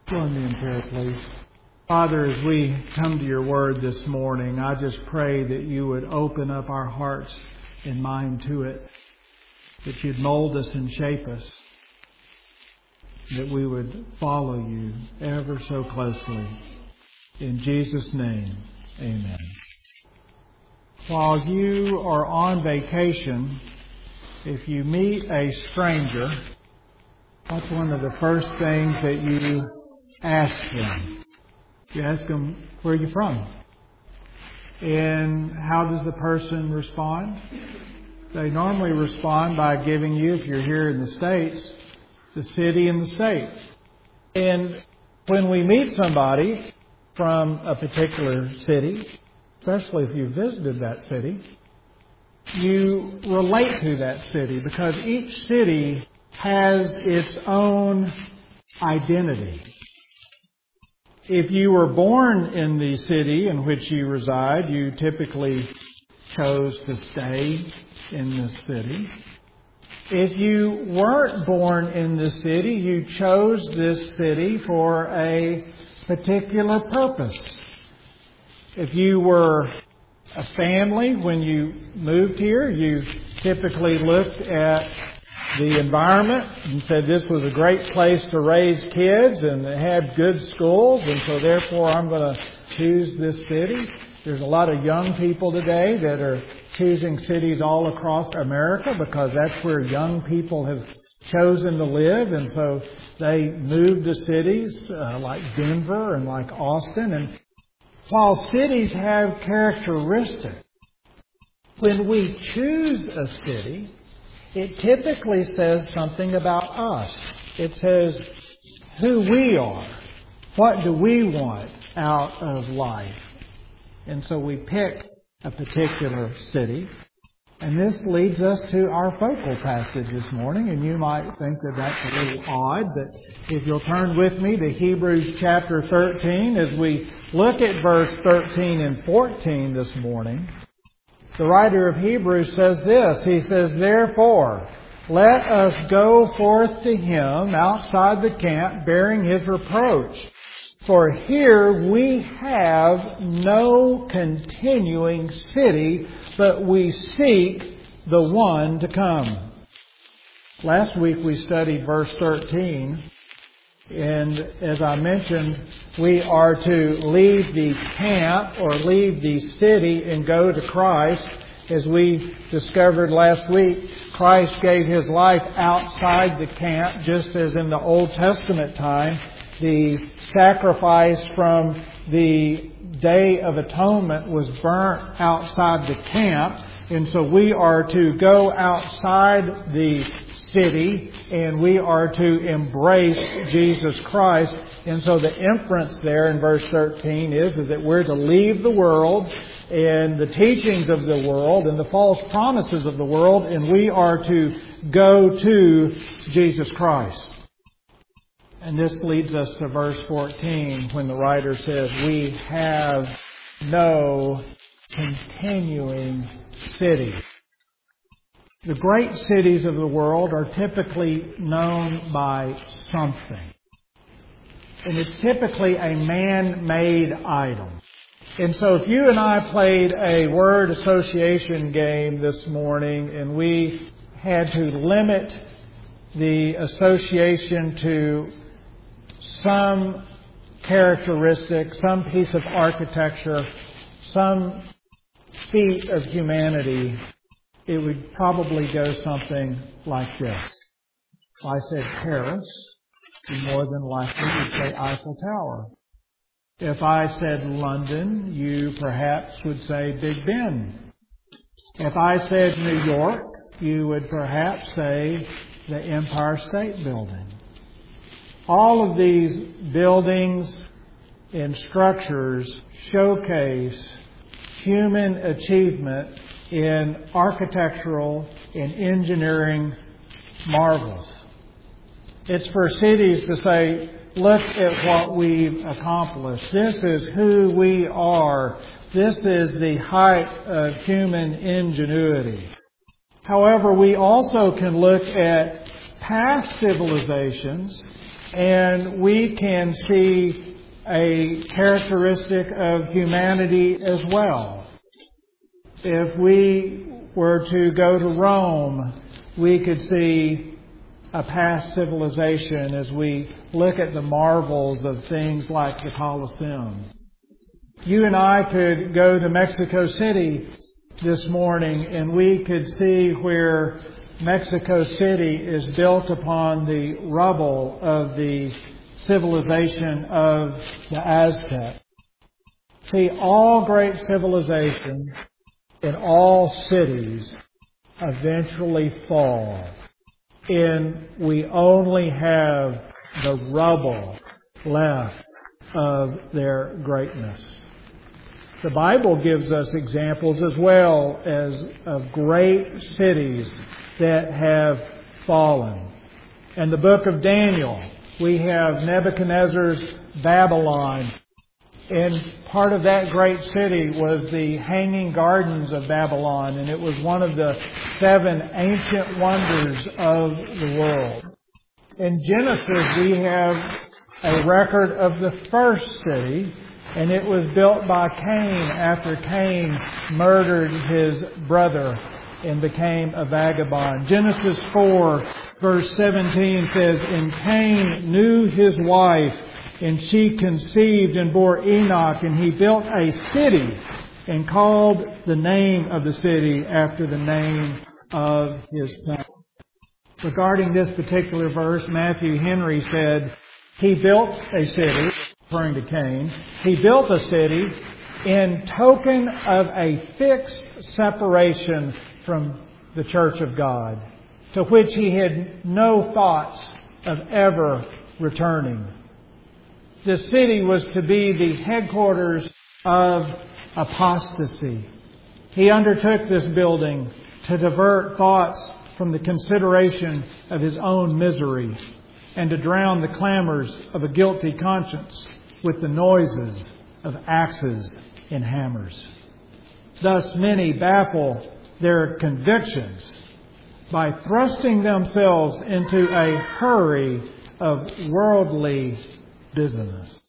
Join me in prayer, please. Father, as we come to your word this morning, I just pray that you would open up our hearts and mind to it, that you'd mold us and shape us, that we would follow you ever so closely. In Jesus' name, amen. While you are on vacation, if you meet a stranger, what's one of the first things that you ask them? You ask them, where are you from? And how does the person respond? They normally respond by giving you, if you're here in the States, the city and the state. And when we meet somebody from a particular city, especially if you visited that city, you relate to that city because each city has its own identity. If you were born in the city in which you reside, you typically chose to stay in this city. If you weren't born in the city, you chose this city for a particular purpose. If you were a family when you moved here, you typically looked at the environment and said this was a great place to raise kids and it had good schools, and so therefore I'm going to choose this city. There's a lot of young people today that are choosing cities all across America because that's where young people have chosen to live, and so they move to cities like Denver and like Austin. And while cities have characteristics, when we choose a city, it typically says something about us. It says who we are. What do we want out of life? And so we pick a particular city. And this leads us to our focal passage this morning. And you might think that that's a little odd, but if you'll turn with me to Hebrews chapter 13, as we look at verse 13 and 14 this morning, the writer of Hebrews says this. He says, "Therefore, let us go forth to him outside the camp, bearing his reproach. For here we have no continuing city, but we seek the one to come." Last week we studied verse 13. And as I mentioned, we are to leave the camp or leave the city and go to Christ. As we discovered last week, Christ gave His life outside the camp, just as in the Old Testament time, the sacrifice from the Day of Atonement was burnt outside the camp. And so we are to go outside the city and we are to embrace Jesus Christ. And so the inference there in verse 13 is that we're to leave the world and the teachings of the world and the false promises of the world, and we are to go to Jesus Christ. And this leads us to verse 14 when the writer says, "We have no continuing city." The great cities of the world are typically known by something. And it's typically a man-made item. And so if you and I played a word association game this morning and we had to limit the association to some characteristic, some piece of architecture, some feat of humanity, it would probably go something like this. If I said Paris, you more than likely would say Eiffel Tower. If I said London, you perhaps would say Big Ben. If I said New York, you would perhaps say the Empire State Building. All of these buildings and structures showcase human achievement in architectural and engineering marvels. It's for cities to say, look at what we've accomplished. This is who we are. This is the height of human ingenuity. However, we also can look at past civilizations And we can see a characteristic of humanity as well. If we were to go to Rome, we could see a past civilization as we look at the marvels of things like the Colosseum. You and I could go to Mexico City this morning and we could see where Mexico City is built upon the rubble of the civilization of the Aztec. See, all great civilizations in all cities eventually fall, and we only have the rubble left of their greatness. The Bible gives us examples as well as of great cities that have fallen. In the book of Daniel, we have Nebuchadnezzar's Babylon. And part of that great city was the Hanging Gardens of Babylon, and it was one of the 7 ancient wonders of the world. In Genesis, we have a record of the first city, and it was built by Cain after Cain murdered his brother and became a vagabond. Genesis 4, verse 17 says, "And Cain knew his wife, and she conceived and bore Enoch, and he built a city and called the name of the city after the name of his son." Regarding this particular verse, Matthew Henry said, he built a city, referring to Cain, he built a city in token of a fixed separation from the church of God, to which he had no thoughts of ever returning. The city was to be the headquarters of apostasy. He undertook this building to divert thoughts from the consideration of his own misery and to drown the clamors of a guilty conscience with the noises of axes and hammers. Thus many baffle their convictions by thrusting themselves into a hurry of worldly business.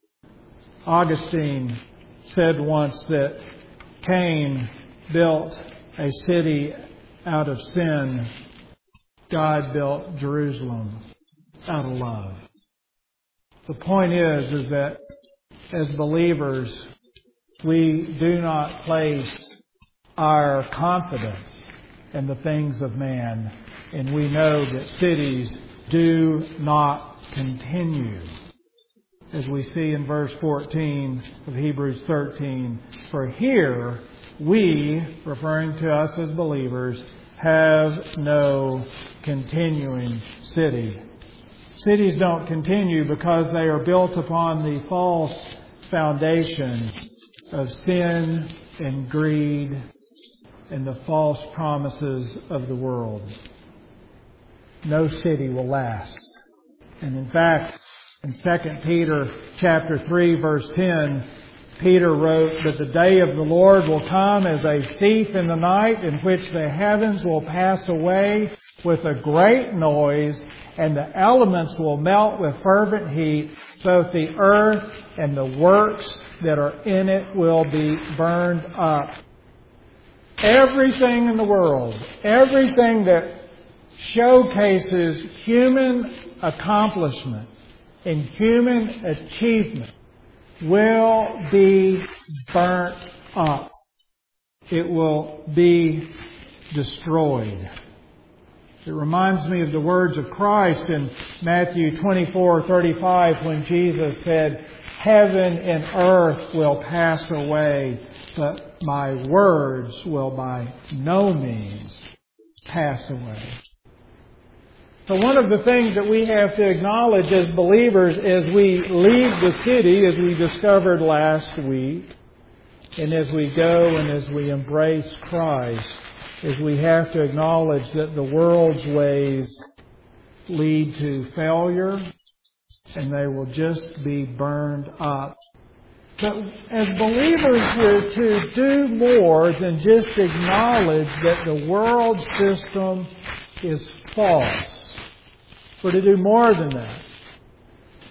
Augustine said once that Cain built a city out of sin. God built Jerusalem out of love. The point is that as believers, we do not place our confidence in the things of man, and we know that cities do not continue. As we see in verse 14 of Hebrews 13, "For here we," referring to us as believers, "have no continuing city." Cities don't continue because they are built upon the false foundation of sin and greed and the false promises of the world. No city will last. And in fact, in 2 Peter chapter 3, verse 10, Peter wrote that the day of the Lord will come as a thief in the night, in which the heavens will pass away with a great noise, and the elements will melt with fervent heat. Both the earth and the works that are in it will be burned up. Everything in the world, everything that showcases human accomplishment and human achievement will be burnt up. It will be destroyed. It reminds me of the words of Christ in Matthew 24:35 when Jesus said, "Heaven and earth will pass away, but my words will by no means pass away." So one of the things that we have to acknowledge as believers as we leave the city, as we discovered last week, and as we go and as we embrace Christ, is we have to acknowledge that the world's ways lead to failure and they will just be burned up. But as believers, we're to do more than just acknowledge that the world system is false. We're to do more than that.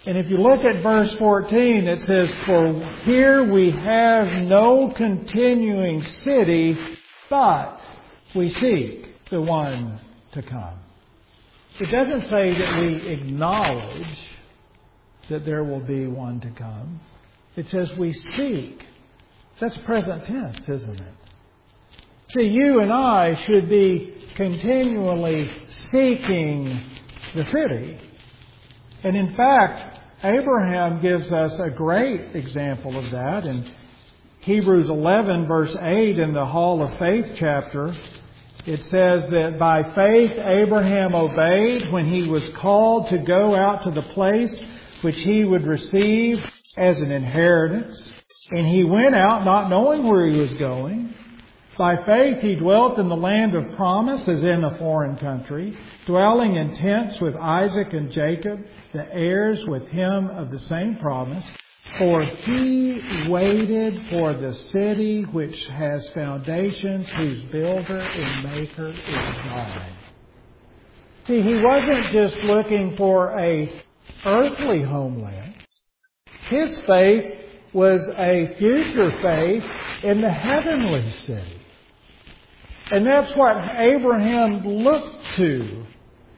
And if you look at verse 14, it says, "For here we have no continuing city, but we seek the one to come." It doesn't say that we acknowledge that there will be one to come. It says we seek. That's present tense, isn't it? See, you and I should be continually seeking the city. And in fact, Abraham gives us a great example of that in Hebrews 11, verse 8 in the Hall of Faith chapter. It says that by faith Abraham obeyed when he was called to go out to the place which he would receive as an inheritance. And he went out not knowing where he was going. By faith he dwelt in the land of promise as in a foreign country, dwelling in tents with Isaac and Jacob, the heirs with him of the same promise. For he waited for the city which has foundations, whose builder and maker is God. See, he wasn't just looking for a earthly homeland. His faith was a future faith in the heavenly city. And that's what Abraham looked to.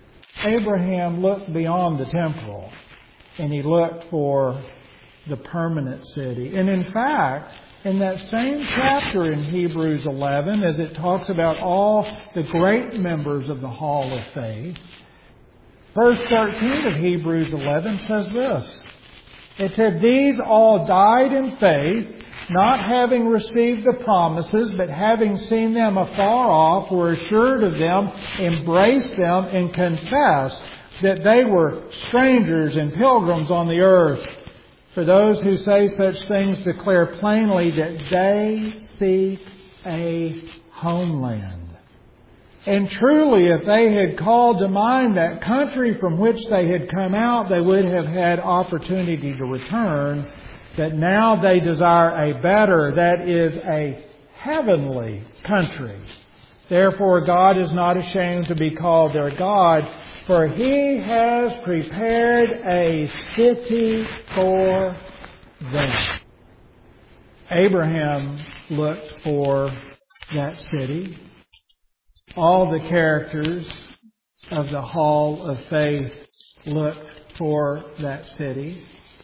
Abraham looked beyond the temporal, and he looked for the permanent city. And in fact, in that same chapter in Hebrews 11, as it talks about all the great members of the Hall of Faith, verse 13 of Hebrews 11 says this. It said, "These all died in faith, not having received the promises, but having seen them afar off, were assured of them, embraced them, and confessed that they were strangers and pilgrims on the earth. For those who say such things declare plainly that they seek a homeland." And truly, if they had called to mind that country from which they had come out, they would have had opportunity to return. But now they desire a better, that is, a heavenly country. Therefore, God is not ashamed to be called their God, for He has prepared a city for them. Abraham looked for that city. All the characters of the Hall of Faith looked for that city.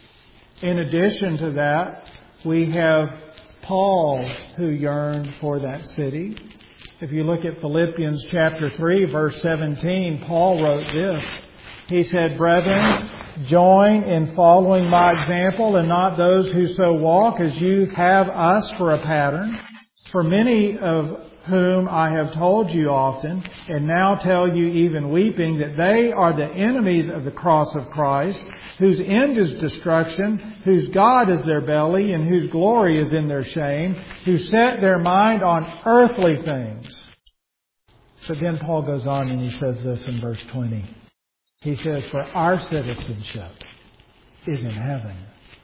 In addition to that, we have Paul who yearned for that city. If you look at Philippians chapter 3, verse 17, Paul wrote this. He said, "Brethren, join in following my example, and not those who so walk as you have us for a pattern. For many of whom I have told you often, and now tell you even weeping, that they are the enemies of the cross of Christ, whose end is destruction, whose God is their belly, and whose glory is in their shame, who set their mind on earthly things." But then Paul goes on and he says this in verse 20. He says, "For our citizenship is in heaven."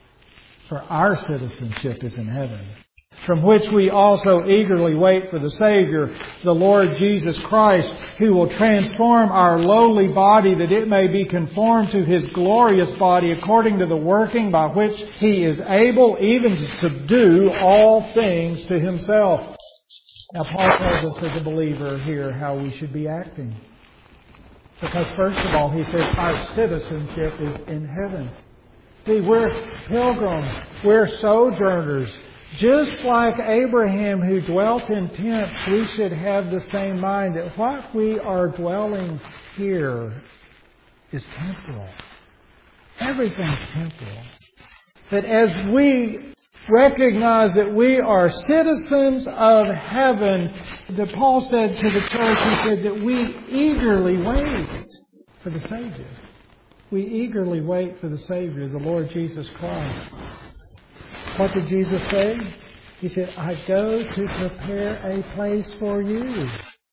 For our citizenship is in heaven, from which we also eagerly wait for the Savior, the Lord Jesus Christ, who will transform our lowly body that it may be conformed to His glorious body according to the working by which He is able even to subdue all things to Himself. Now Paul tells us as a believer here how we should be acting. Because first of all, he says our citizenship is in heaven. See, we're pilgrims, we're sojourners. Just like Abraham who dwelt in tents, we should have the same mind that what we are dwelling here is temporal. Everything's temporal. That as we recognize that we are citizens of heaven, that Paul said to the church, he said that we eagerly wait for the Savior. We eagerly wait for the Savior, the Lord Jesus Christ. What did Jesus say? He said, "I go to prepare a place for you."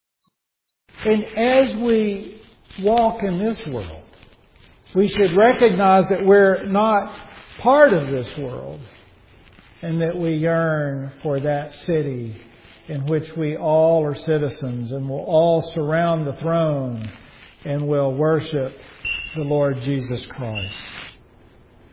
And as we walk in this world, we should recognize that we're not part of this world, and that we yearn for that city in which we all are citizens and will all surround the throne and will worship the Lord Jesus Christ.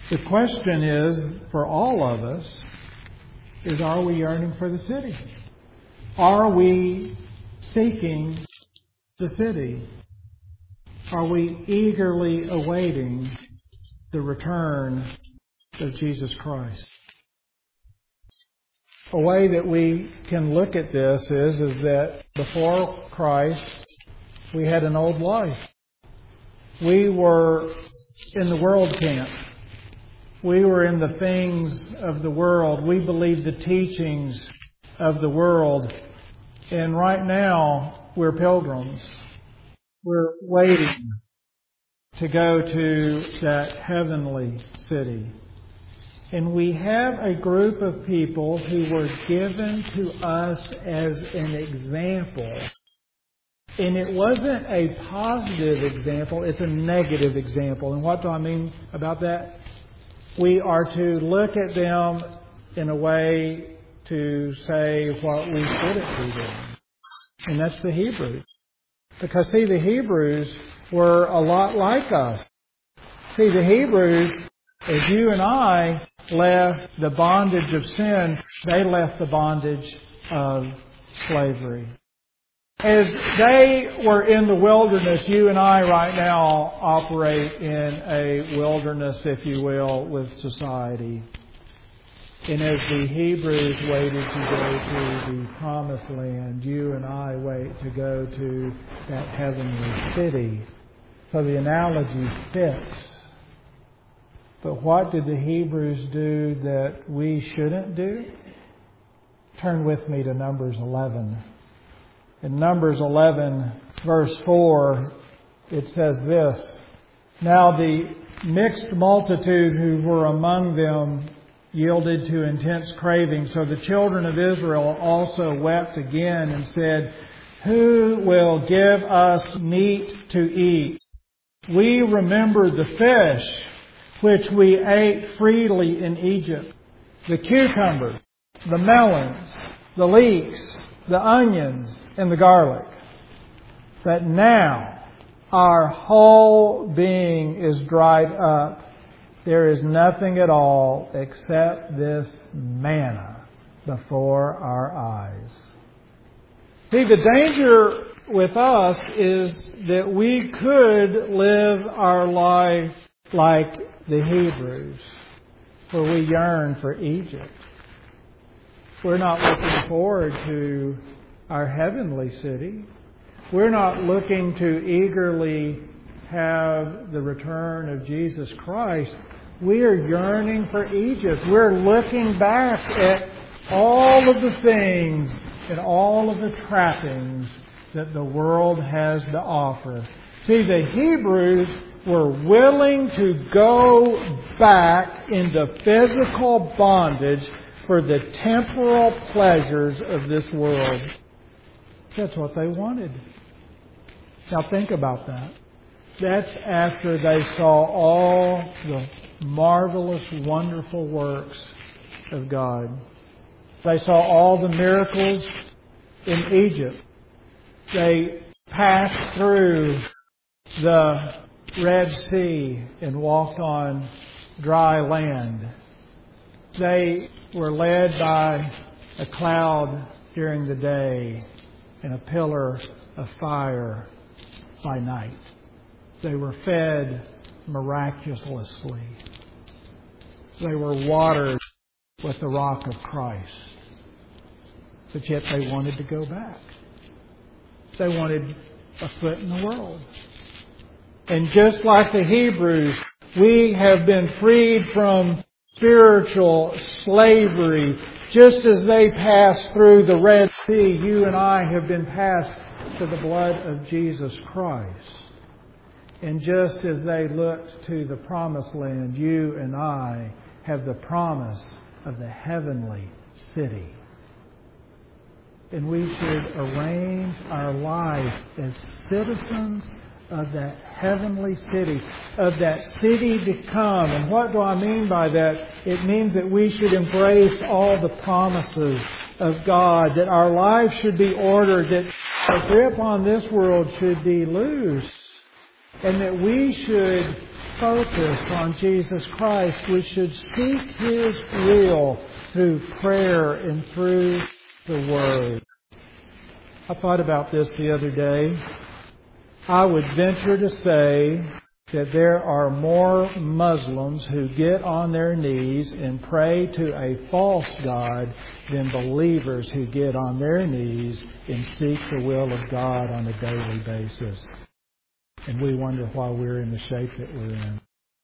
The question is, for all of us, is are we yearning for the city? Are we seeking the city? Are we eagerly awaiting the return of Jesus Christ? A way that we can look at this is that before Christ, we had an old life. We were in the world camp. We were in the things of the world. We believed the teachings of the world. And right now, we're pilgrims. We're waiting to go to that heavenly city. And we have a group of people who were given to us as an example. And it wasn't a positive example, it's a negative example. And what do I mean about that? We are to look at them in a way to say what we shouldn't be doing. And that's the Hebrews. Because, see, the Hebrews were a lot like us. See, the Hebrews, as you and I left the bondage of sin, they left the bondage of slavery. As they were in the wilderness, you and I right now operate in a wilderness, if you will, with society. And as the Hebrews waited to go to the promised land, you and I wait to go to that heavenly city. So the analogy fits. But what did the Hebrews do that we shouldn't do? Turn with me to Numbers 11. In Numbers 11, verse 4, it says this: Now the mixed multitude who were among them yielded to intense craving. So the children of Israel also wept again and said, Who will give us meat to eat? We remember the fish which we ate freely in Egypt, the cucumbers, the melons, the leeks, the onions, and the garlic. But now our whole being is dried up. There is nothing at all except this manna before our eyes. See, the danger with us is that we could live our life like the Hebrews, where we yearn for Egypt. We're not looking forward to our heavenly city. We're not looking to eagerly have the return of Jesus Christ. We are yearning for Egypt. We're looking back at all of the things and all of the trappings that the world has to offer. See, the Hebrews were willing to go back into physical bondage for the temporal pleasures of this world. That's what they wanted. Now think about that. That's after they saw all the marvelous, wonderful works of God. They saw all the miracles in Egypt. They passed through the Red Sea and walked on dry land. They were led by a cloud during the day and a pillar of fire by night. They were fed miraculously. They were watered with the rock of Christ. But yet they wanted to go back. They wanted a foot in the world. And just like the Hebrews, we have been freed from spiritual slavery. Just as they passed through the Red Sea, you and I have been passed to the blood of Jesus Christ. And just as they looked to the promised land, you and I have the promise of the heavenly city. And we should arrange our life as citizens of that heavenly city, of that city to come. And what do I mean by that? It means that we should embrace all the promises of God, that our lives should be ordered, that our grip on this world should be loose, and that we should focus on Jesus Christ. We should seek His will through prayer and through the Word. I thought about this the other day. I would venture to say that there are more Muslims who get on their knees and pray to a false God than believers who get on their knees and seek the will of God on a daily basis. And we wonder why we're in the shape that we're in.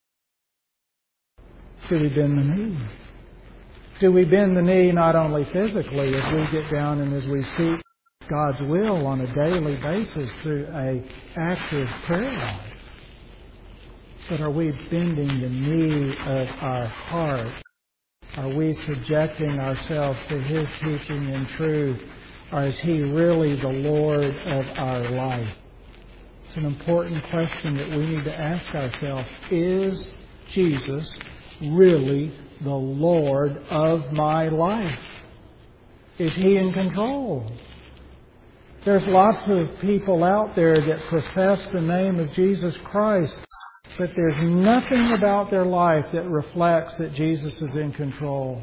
Do we bend the knee? Do we bend the knee not only physically as we get down and as we seek God's will on a daily basis through an active prayer life, but are we bending the knee of our heart? Are we subjecting ourselves to His teaching and truth? Or is He really the Lord of our life? It's an important question that we need to ask ourselves. Is Jesus really the Lord of my life? Is He in control? There's lots of people out there that profess the name of Jesus Christ, but there's nothing about their life that reflects that Jesus is in control.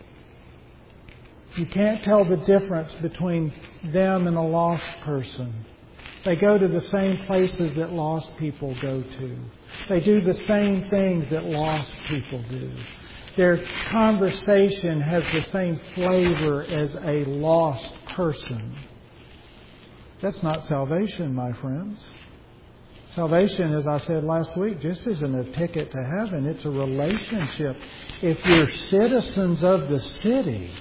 You can't tell the difference between them and a lost person. They go to the same places that lost people go to. They do the same things that lost people do. Their conversation has the same flavor as a lost person. That's not salvation, my friends. Salvation, as I said last week, just isn't a ticket to heaven. It's a relationship. If we're citizens of the city,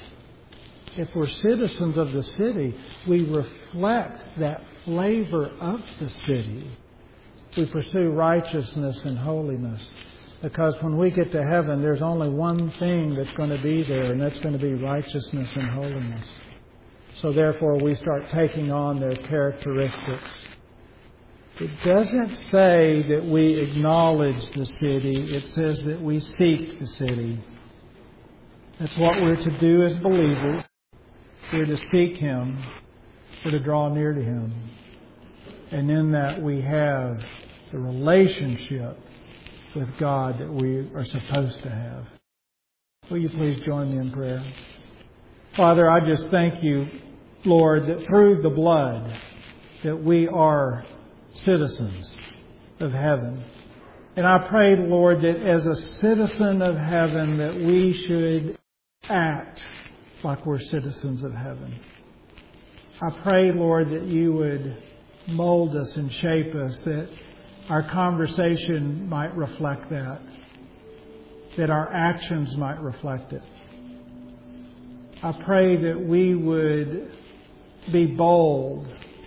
we reflect that flavor of the city. We pursue righteousness and holiness. Because when we get to heaven, there's only one thing that's going to be there, and that's going to be righteousness and holiness. So therefore, we start taking on their characteristics. It doesn't say that we acknowledge the city. It says that we seek the city. That's what we're to do as believers. We're to seek Him. We're to draw near to Him. And in that we have the relationship with God that we are supposed to have. Will you please join me in prayer? Father, I just thank You, Lord, that through the blood that we are citizens of heaven. And I pray, Lord, that as a citizen of heaven that we should act like we're citizens of heaven. I pray, Lord, that You would mold us and shape us, that our conversation might reflect that our actions might reflect it. I pray that we would be bold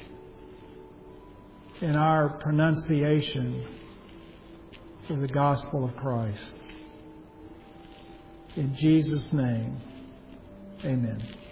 in our pronunciation of the gospel of Christ. In Jesus' name, amen.